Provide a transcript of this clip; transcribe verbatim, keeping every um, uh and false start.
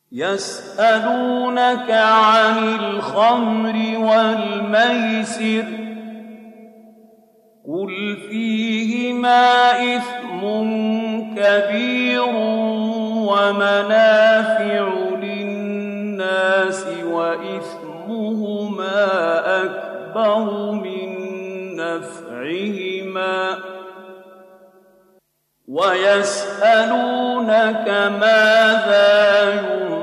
يسألونك عن الخمر والميسر قل فيهما إثم كبير ومنافع للناس وإثمهما أكبر من نفعهما ويسألونك ماذا ينفقون